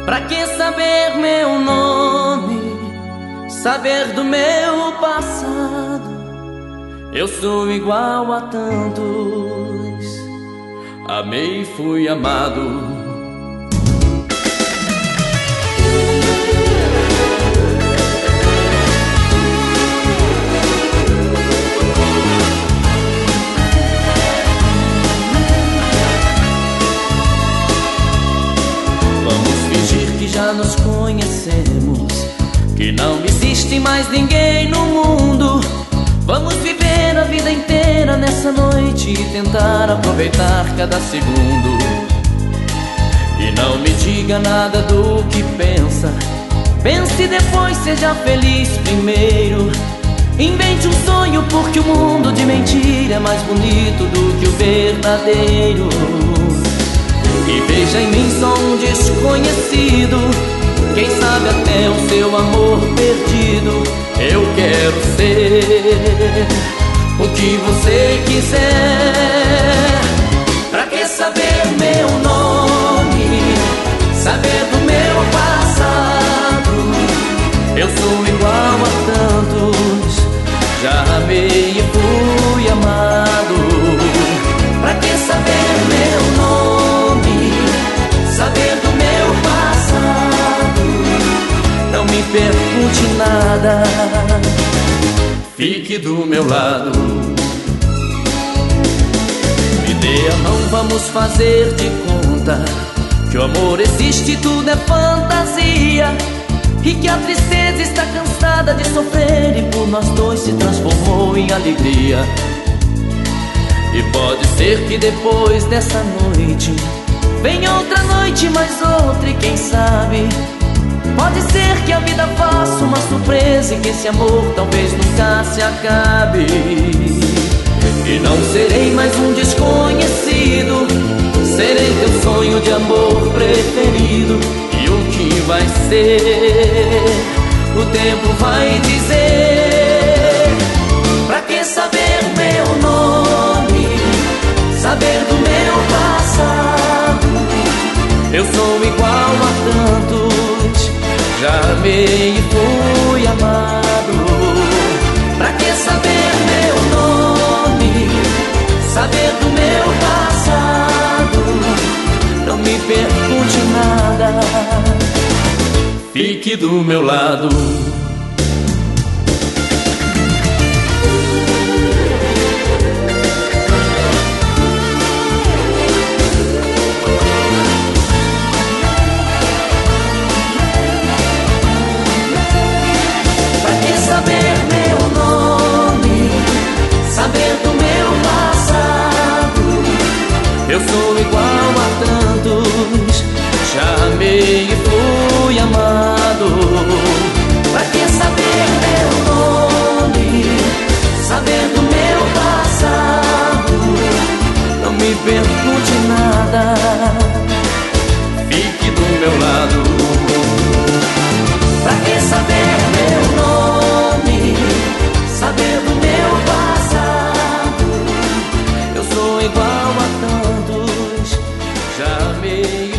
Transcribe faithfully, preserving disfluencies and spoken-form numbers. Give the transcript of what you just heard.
Pra que saber meu nome, saber do meu passado? Eu sou igual a tantos, amei e fui amado. Já nos conhecemos, que não existe mais ninguém no mundo. Vamos viver a vida inteira nessa noite e tentar aproveitar cada segundo. E não me diga nada do que pensa, pense e depois seja feliz primeiro. Invente um sonho, porque o mundo de mentira é mais bonito do que o verdadeiro. E veja em mim só um desconhecido, quem sabe até o seu amor perdido. Eu quero ser o que você quiser. Pra que saber meu nome, saber do meu passado? Eu sou igual a tantos, já amei e fui amado. Pra que saber meu nome, saber do meu passado? Não me pergunte nada, fique do meu lado. Me dê a mão, vamos fazer de conta que o amor existe, tudo é fantasia, e que a tristeza está cansada de sofrer e por nós dois se transformou em alegria. E pode ser que depois dessa noite venha outra noite, mais outra, e quem sabe pode ser que a vida faça uma surpresa e que esse amor talvez nunca se acabe. E não serei mais um desconhecido, serei teu sonho de amor preferido. E o que vai ser, o tempo vai dizer. Pra que saber meu nome, saber do meu passado? Eu sou igual a tantos, já amei e fui amado. Pra que saber meu nome, saber do meu passado? Não me pergunte nada, fique do meu lado. Eu sou igual a tantos, já amei e fui amado. Pra que saber meu nome, saber do meu passado? Não me pergunte nada, fique do meu lado. Pra que saber meu nome, saber do meu passado? Eu sou igual a tantos, já amei.